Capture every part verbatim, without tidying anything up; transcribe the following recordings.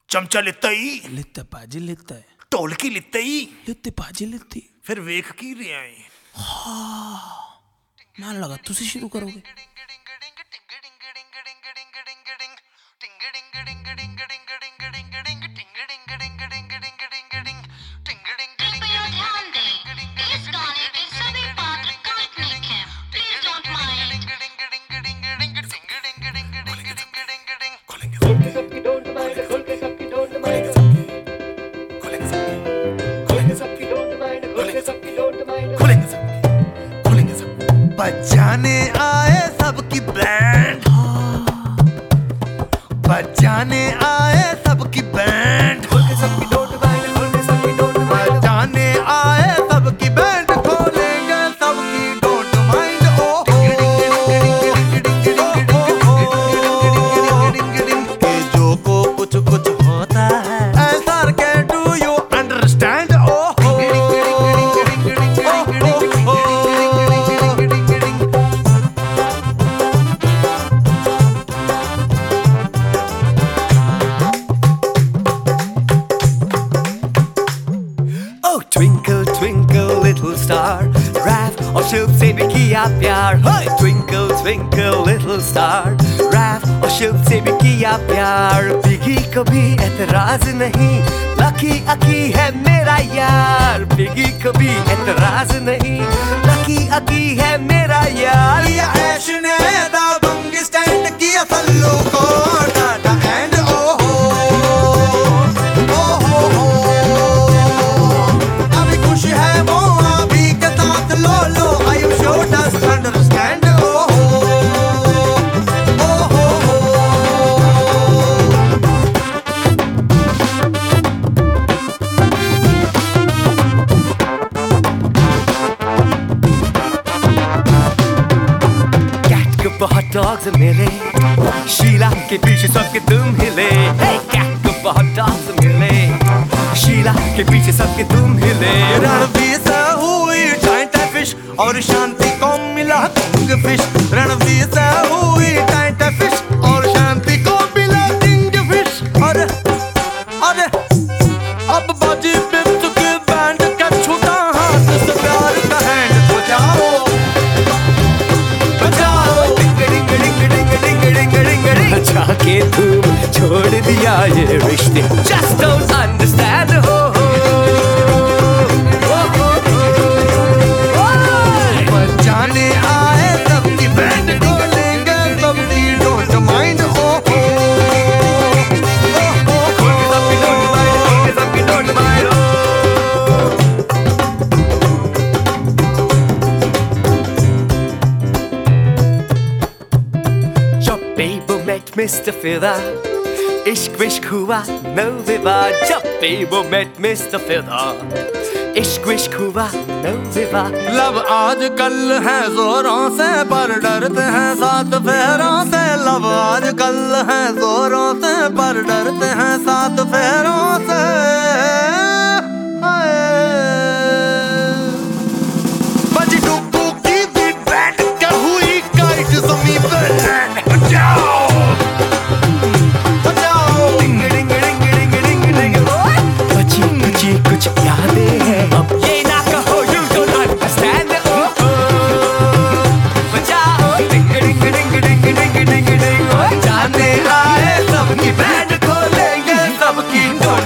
चमचा लिता ही लिता पाजी लिता है ढोलकी लिता ही लिते पाजी लिती फिर वेख की रहा है। हाँ मान लगा तुसी शुरू करोगे। बजाने आए सबकी बैंड, बजाने आए सबकी बैंड, बजाने आए सबकी बैंड, खोलेंगे सबकी डोंट माइंड। ओ के जो को कुछ कुछ होता है ऐसा के डू यू अंडरस्टैंड। ओ Twinkle twinkle little star, Raf और शिव से भी किया प्यार। hey! Twinkle twinkle little star, Raf और शिव से भी किया प्यार। बिगी कभी एतराज नहीं, लकी अकी है मेरा यार। बिगी कभी एतराज नहीं, लकी अकी है मेरा यार। ये ऐश ने दाबंग स्टैंड किया सल्लू को टाटा एंड ओ हो ओ हो हो। अभी खुश है वो अभी के साथ लो लो। I you sure does understand. ओ हो ओ हो हो। कैट को बहुत डॉग्स मिले, शीला के पीछे सबके तुम हिले। hey! कैट को बहुत डॉग्स मिले, शीला के पीछे सबके तुम हिले। रणवीर से हुई टाइट फिश और शांति को मिला किंग फिश। रणवीर से हुई टाइट फिश और शांति को मिला किंग फिश। अरे अरे अब बाजी बिट्टू के बैंड का छूटा हाथ से प्यार का हैंड बजाओ बजाओ। डिंग डिंग डिंग डिंग डिंग डिंग डिंग डिंग। अच्छा के तुम छोड़ दिया ये रिश्ते, just don't understand। हो हो बजाने आए सबकी बैंड, खोलेंगे सबकी डोंट माइंड। ओ हो खोल के सबकी डोंट माइंड, खोल के सबकी डोंट माइंड। जब बेबो met मिस्टर फिदा, इश्क विश्क हुआ नो विवाद। जब बेबो met मिस्टर फिदा, इश्क विश्क हुआ नो विवाद। लब आज कल है जोरों से पर डरते हैं सात फेरों से। लब आज कल है जोरों से पर डरते हैं सात फेरों से। हाय। बजी डुगडू की बीट बैंड क्या हुई काइट ज़मीन पे लैंड। बजाओ बजाओ। डिंग डिंग डिंग डिंग डिंग डिंग। बची बची कुछ यादें हैं, अब ये ना कहो you don't understand। ओ ओ बजाओ डिंग डिंग डिंग डिंग डिंग डिंग डिंग। जाने आए सबकी बैंड, खोलेंगे सबकी डोर।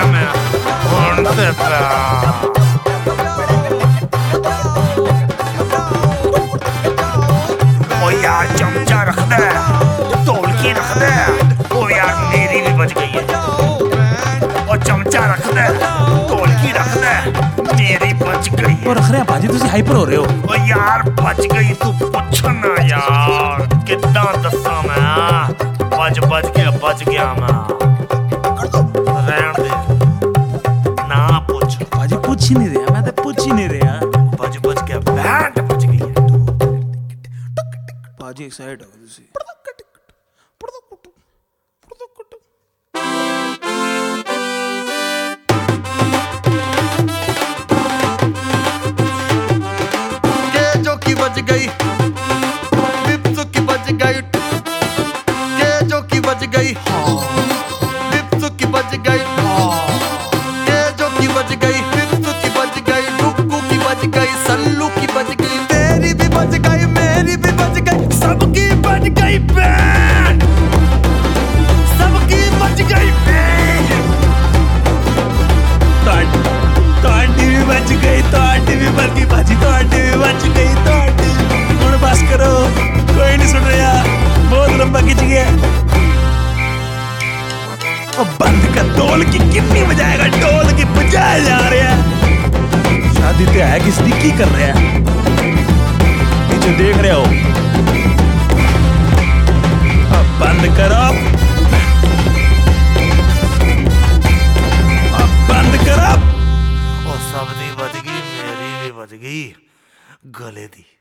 ਗਿਆ ਮੈਂ ਹੁਣ ਤੇ ਪਿਆ ओ यार चमचा रख दे, ढोलकी रख दे। ओ यार मेरी भी बच गई है। ओ चमचा रख दे, ढोलकी रख दे, मेरी बच गई है। ਉਹ ਰੱਖ ਰਿਹਾ ਭਾਜੀ ਤੁਸੀਂ ਹਾਈਪਰ ਹੋ ਰਹੇ ਹੋ। ओ यार बच गई तू पुछना यार कितना दसा मैं बच बच के बच गया मैं रहन दे ना पूछ ਭਾਜੀ ਪੁੱਛ ਹੀ ਨਹੀਂ ਰਿਹਾ ਮੈਂ ਤਾਂ ਪੁੱਛ ਹੀ ਨਹੀਂ ਰਿਹਾ। बच बच के बैंड बच गई है ਭਾਜੀ ਐਕਸਾਈਟ ਹੋ ਤੁਸੀਂ। के जो की बज गई बिप्सु की बज गई के जो की बज गई बिप्सु की बज गई के जो की बज गई बिप्सु की बज गई डुक्कू की बज गई सल्लू की बज गई तेरी भी बज गई मेरी भी बज गई सबकी बज गई बैंड सबकी बज गई बैंड ਤੁਹਾਡੀ ਵੀ ਬਚ ਗਈ ਤੁਹਾਡੀ ਵੀ ਬਚ ਗਈ ਭਾਜੀ ਤੁਹਾਡੀ ਵੀ ਬਚ ਗਈ ਤੁਹਾਡੀ ਹੁਣ ਬਸ ਕਰੋ ਕੋਈ ਨਹੀਂ ਸੁਣ ਰਿਹਾ ਬਹੁਤ ਲੰਬਾ ਖਿੱਚ ਗਿਆ। ਉਹ ਬੰਦ ਕਰ ਢੋਲਕੀ ਕਿੰਨੀ ਵਜਾਏਗਾ ਢੋਲਕੀ ਬਜਾਇਆ ਜਾ ਰਿਹਾ। ਸ਼ਾਦੀ ਤੇ ਹੈ ਕਿਸ ਦੀ ਕੀ ਕਰ ਰਿਹਾ ਪਿੱਛੇ ਦੇਖ ਰਿਹਾ ਹੋ। अब बंद करो अब बंद करो। और सब दी बच गई मेरी भी बच गई गले दी।